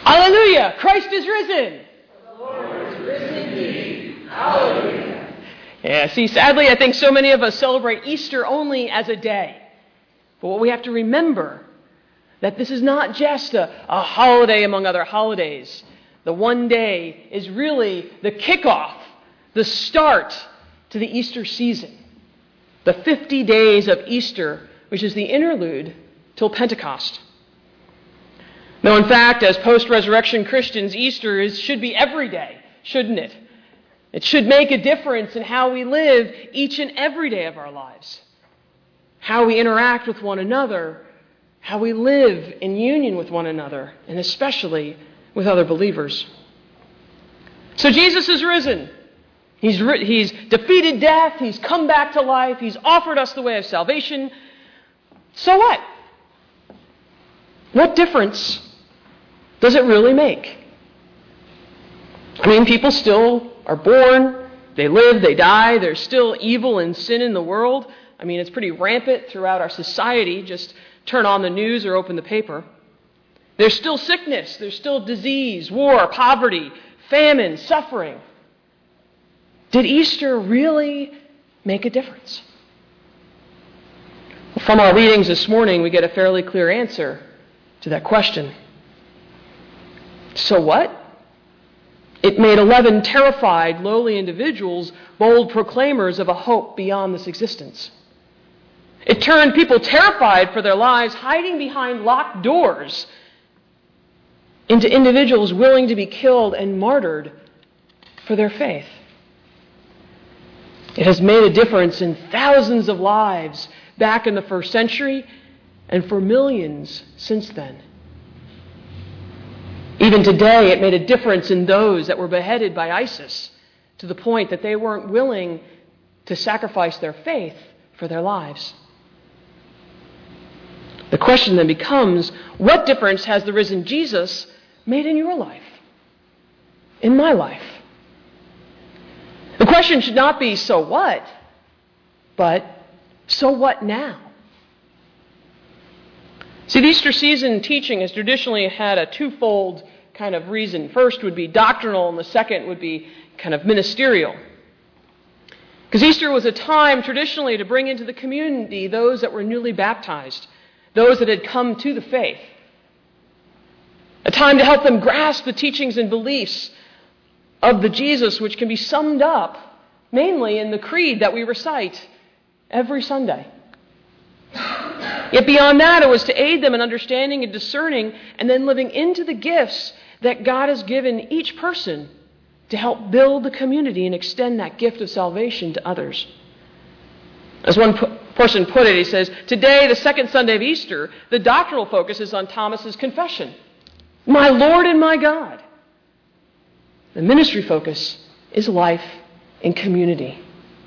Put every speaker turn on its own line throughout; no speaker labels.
Hallelujah! Christ is risen!
The Lord is risen indeed. Hallelujah!
Yeah, see, sadly, I think so many of us celebrate Easter only as a day. But what we have to remember, that this is not just a holiday among other holidays. The one day is really the kickoff, the start to the Easter season. The 50 days of Easter, which is the interlude till Pentecost. Now, in fact, as post-resurrection Christians, Easter should be every day, shouldn't it? It should make a difference in how we live each and every day of our lives. How we interact with one another, how we live in union with one another, and especially with other believers. So Jesus is risen. He's defeated death. He's come back to life. He's offered us the way of salvation. So what? What difference does it really make? I mean, people still are born, they live, they die. There's still evil and sin in the world. I mean, it's pretty rampant throughout our society. Just turn on the news or open the paper. There's still sickness. There's still disease, war, poverty, famine, suffering. Did Easter really make a difference? From our readings this morning, we get a fairly clear answer to that question. So what? It made 11 terrified, lowly individuals bold proclaimers of a hope beyond this existence. It turned people terrified for their lives, hiding behind locked doors, into individuals willing to be killed and martyred for their faith. It has made a difference in thousands of lives back in the first century and for millions since then. Even today, it made a difference in those that were beheaded by ISIS to the point that they weren't willing to sacrifice their faith for their lives. The question then becomes, what difference has the risen Jesus made in your life? In my life? The question should not be, so what? But, so what now? See, the Easter season teaching has traditionally had a twofold kind of reason. First would be doctrinal, and the second would be kind of ministerial. Because Easter was a time traditionally to bring into the community those that were newly baptized, those that had come to the faith. A time to help them grasp the teachings and beliefs of the Jesus, which can be summed up mainly in the creed that we recite every Sunday. Yet beyond that, it was to aid them in understanding and discerning and then living into the gifts that God has given each person to help build the community and extend that gift of salvation to others. As one person put it, he says, today, the second Sunday of Easter, the doctrinal focus is on Thomas's confession. My Lord and my God. The ministry focus is life in community.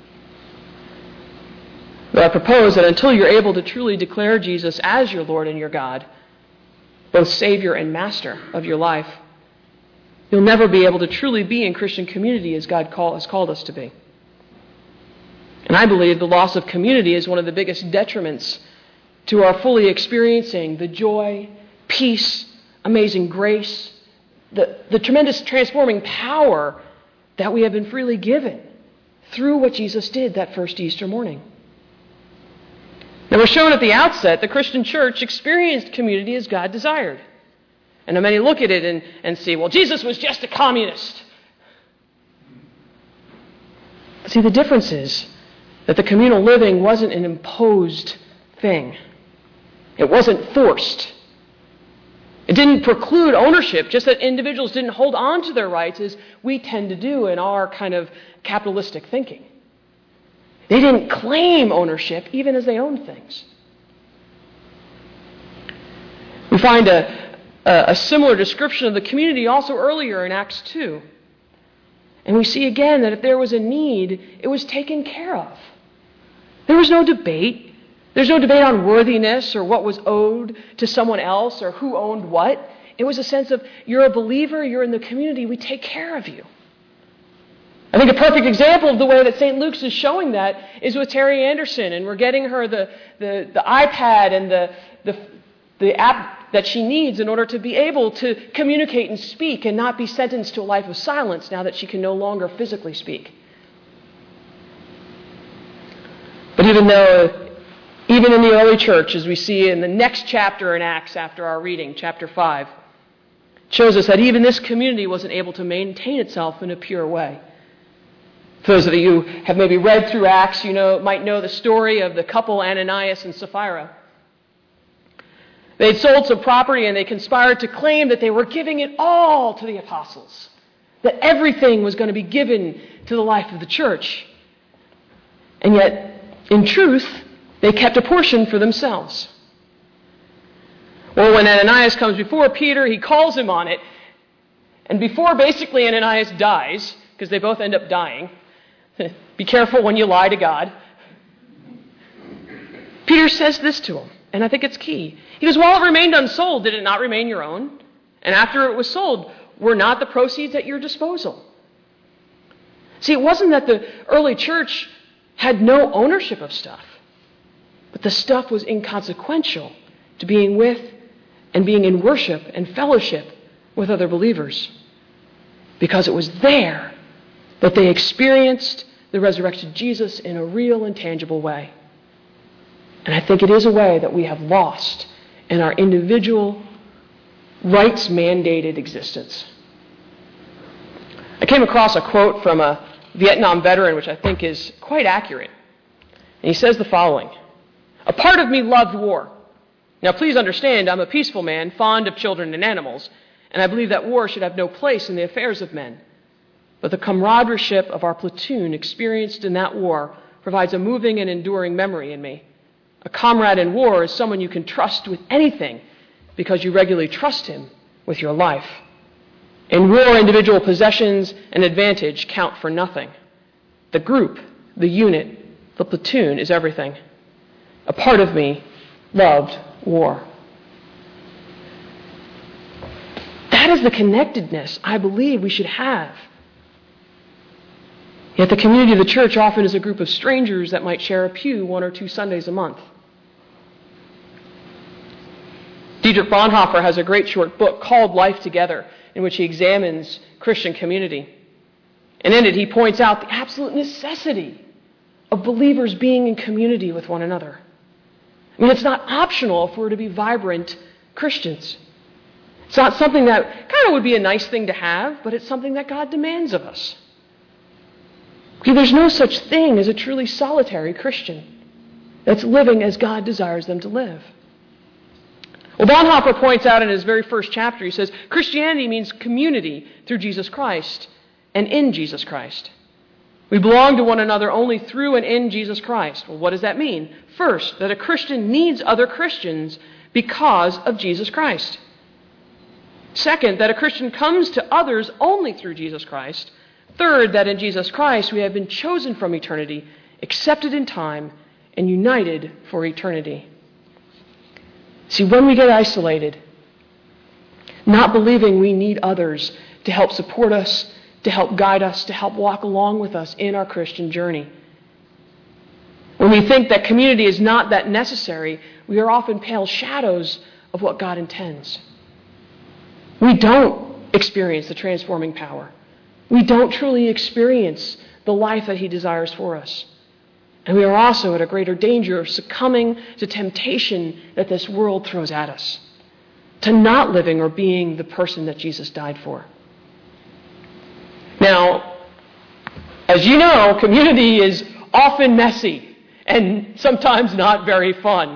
But I propose that until you're able to truly declare Jesus as your Lord and your God, both Savior and Master of your life, you'll never be able to truly be in Christian community as God has called us to be. And I believe the loss of community is one of the biggest detriments to our fully experiencing the joy, peace, amazing grace, the tremendous transforming power that we have been freely given through what Jesus did that first Easter morning. Now, we're shown at the outset the Christian church experienced community as God desired. And many look at it and see, well, Jesus was just a communist. See, the difference is that the communal living wasn't an imposed thing. It wasn't forced. It didn't preclude ownership, just that individuals didn't hold on to their rights as we tend to do in our kind of capitalistic thinking. They didn't claim ownership even as they owned things. We find a similar description of the community also earlier in Acts 2. And we see again that if there was a need, it was taken care of. There was no debate. There's no debate on worthiness or what was owed to someone else or who owned what. It was a sense of, you're a believer, you're in the community, we take care of you. I think a perfect example of the way that St. Luke's is showing that is with Terry Anderson, and we're getting her the iPad and the app that she needs in order to be able to communicate and speak and not be sentenced to a life of silence now that she can no longer physically speak. But even in the early church, as we see in the next chapter in Acts after our reading, chapter 5, shows us that even this community wasn't able to maintain itself in a pure way. For those of you who have maybe read through Acts, might know the story of the couple Ananias and Sapphira. They'd sold some property and they conspired to claim that they were giving it all to the apostles, that everything was going to be given to the life of the church. And yet, in truth, they kept a portion for themselves. Well, when Ananias comes before Peter, he calls him on it. And before basically Ananias dies, because they both end up dying, be careful when you lie to God, Peter says this to him, and I think it's key. He goes, while it remained unsold, did it not remain your own? And after it was sold, were not the proceeds at your disposal? See, it wasn't that the early church had no ownership of stuff, but the stuff was inconsequential to being with and being in worship and fellowship with other believers, because it was there that they experienced the resurrected Jesus in a real and tangible way. And I think it is a way that we have lost in our individual rights-mandated existence. I came across a quote from a Vietnam veteran, which I think is quite accurate. And he says the following: "A part of me loved war. Now please understand, I'm a peaceful man, fond of children and animals, and I believe that war should have no place in the affairs of men. But the camaraderie of our platoon experienced in that war provides a moving and enduring memory in me. A comrade in war is someone you can trust with anything because you regularly trust him with your life. In war, individual possessions and advantage count for nothing. The group, the unit, the platoon is everything. A part of me loved war." That is the connectedness I believe we should have. Yet the community of the church often is a group of strangers that might share a pew 1 or 2 Sundays a month. Dietrich Bonhoeffer has a great short book called Life Together, in which he examines Christian community. And in it, he points out the absolute necessity of believers being in community with one another. I mean, it's not optional if we're to be vibrant Christians. It's not something that kind of would be a nice thing to have, but it's something that God demands of us. Okay, there's no such thing as a truly solitary Christian that's living as God desires them to live. Well, Bonhoeffer points out in his very first chapter, he says, Christianity means community through Jesus Christ and in Jesus Christ. We belong to one another only through and in Jesus Christ. Well, what does that mean? First, that a Christian needs other Christians because of Jesus Christ. Second, that a Christian comes to others only through Jesus Christ. Third, that in Jesus Christ we have been chosen from eternity, accepted in time, and united for eternity. See, when we get isolated, not believing we need others to help support us, to help guide us, to help walk along with us in our Christian journey, when we think that community is not that necessary, we are often pale shadows of what God intends. We don't experience the transforming power. We don't truly experience the life that He desires for us. And we are also at a greater danger of succumbing to temptation that this world throws at us, to not living or being the person that Jesus died for. Now, as you know, community is often messy and sometimes not very fun.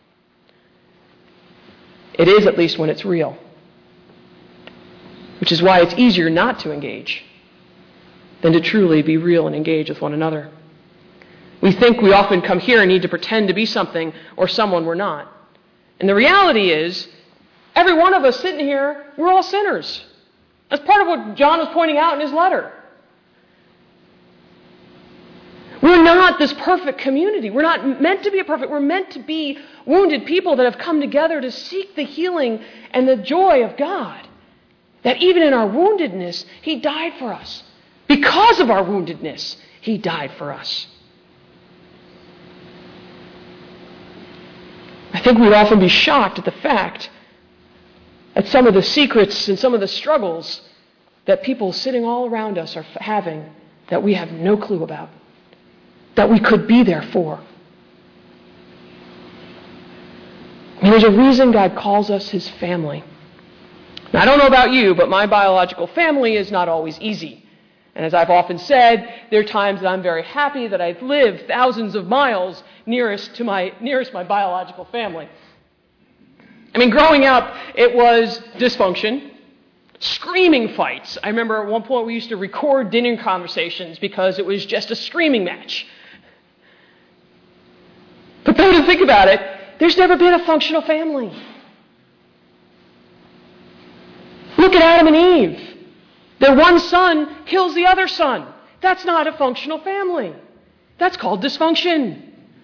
It is, at least when it's real. Which is why it's easier not to engage than to truly be real and engage with one another. We think we often come here and need to pretend to be something or someone we're not. And the reality is, every one of us sitting here, we're all sinners. That's part of what John was pointing out in his letter. We're not this perfect community. We're not meant to be perfect. We're meant to be wounded people that have come together to seek the healing and the joy of God. That even in our woundedness, He died for us. Because of our woundedness, He died for us. I think we'd often be shocked at the fact some of the secrets and some of the struggles that people sitting all around us are having that we have no clue about, that we could be there for. And there's a reason God calls us his family. Now, I don't know about you, but my biological family is not always easy. And as I've often said, there are times that I'm very happy that I've lived thousands of miles nearest my biological family. I mean, growing up, it was dysfunction, screaming fights. I remember at one point we used to record dinner conversations because it was just a screaming match. But though to think about it, there's never been a functional family. Look at Adam and Eve. Their one son kills the other son. That's not a functional family. That's called dysfunction.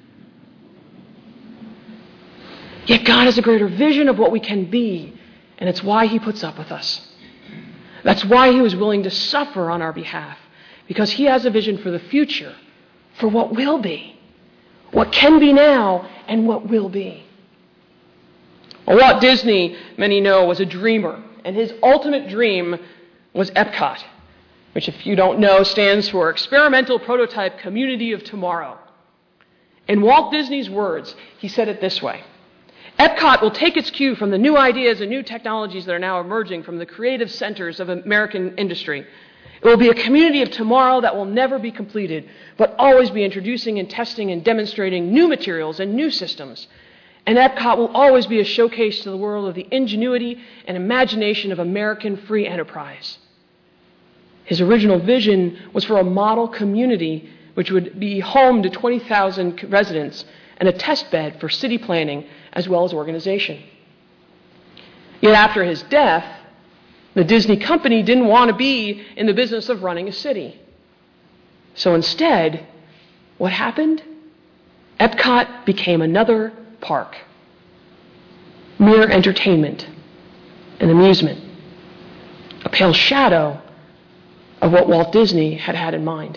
Yet God has a greater vision of what we can be, and it's why he puts up with us. That's why he was willing to suffer on our behalf, because he has a vision for the future, for what will be, what can be now, and what will be. Well, Walt Disney, many know, was a dreamer, and his ultimate dream was Epcot, which, if you don't know, stands for Experimental Prototype Community of Tomorrow. In Walt Disney's words, he said it this way: Epcot will take its cue from the new ideas and new technologies that are now emerging from the creative centers of American industry. It will be a community of tomorrow that will never be completed, but always be introducing and testing and demonstrating new materials and new systems. And Epcot will always be a showcase to the world of the ingenuity and imagination of American free enterprise. His original vision was for a model community which would be home to 20,000 residents and a test bed for city planning as well as organization. Yet after his death, the Disney company didn't want to be in the business of running a city. So instead, what happened? Epcot became another park. Mere entertainment and amusement. A pale shadow of what Walt Disney had had in mind.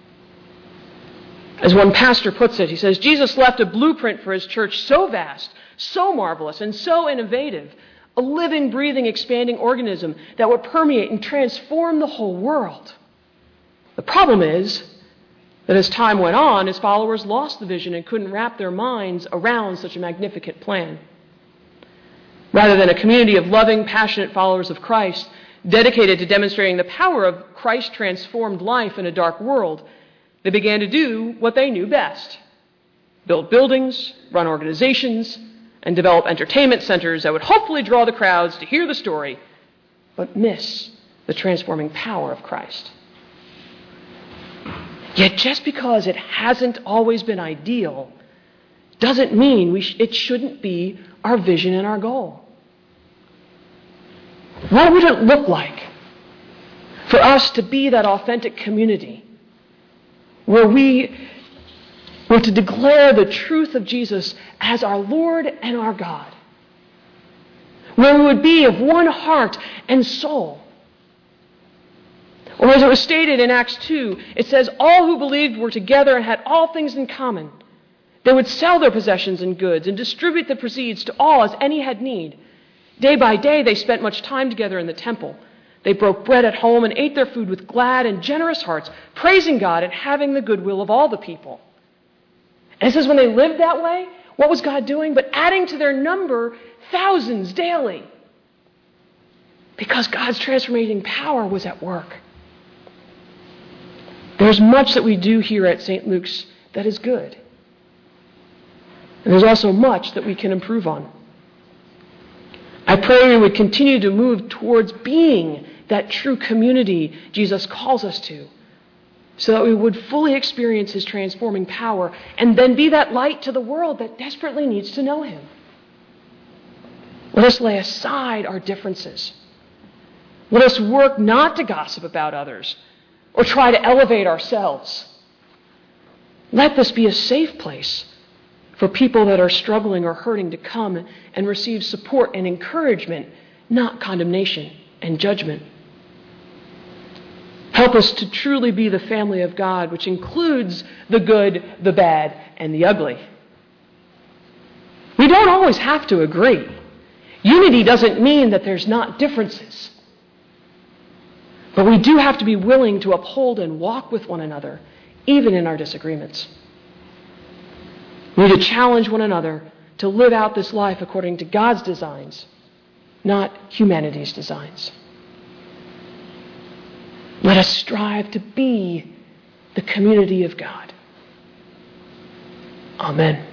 As one pastor puts it, he says, Jesus left a blueprint for his church so vast, so marvelous, and so innovative, a living, breathing, expanding organism that would permeate and transform the whole world. The problem is that as time went on, his followers lost the vision and couldn't wrap their minds around such a magnificent plan. Rather than a community of loving, passionate followers of Christ, dedicated to demonstrating the power of Christ-transformed life in a dark world, they began to do what they knew best: build buildings, run organizations, and develop entertainment centers that would hopefully draw the crowds to hear the story, but miss the transforming power of Christ. Yet just because it hasn't always been ideal doesn't mean it shouldn't be our vision and our goal. What would it look like for us to be that authentic community where we were to declare the truth of Jesus as our Lord and our God? Where we would be of one heart and soul. Or as it was stated in Acts 2, it says, all who believed were together and had all things in common. They would sell their possessions and goods and distribute the proceeds to all as any had need. Day by day, they spent much time together in the temple. They broke bread at home and ate their food with glad and generous hearts, praising God and having the goodwill of all the people. And it says when they lived that way, what was God doing? But adding to their number thousands daily. Because God's transforming power was at work. There's much that we do here at St. Luke's that is good. And there's also much that we can improve on. I pray we would continue to move towards being that true community Jesus calls us to, so that we would fully experience his transforming power and then be that light to the world that desperately needs to know him. Let us lay aside our differences. Let us work not to gossip about others or try to elevate ourselves. Let this be a safe place for people that are struggling or hurting to come and receive support and encouragement, not condemnation and judgment. Help us to truly be the family of God, which includes the good, the bad, and the ugly. We don't always have to agree. Unity doesn't mean that there's not differences. But we do have to be willing to uphold and walk with one another, even in our disagreements. We need to challenge one another to live out this life according to God's designs, not humanity's designs. Let us strive to be the community of God. Amen.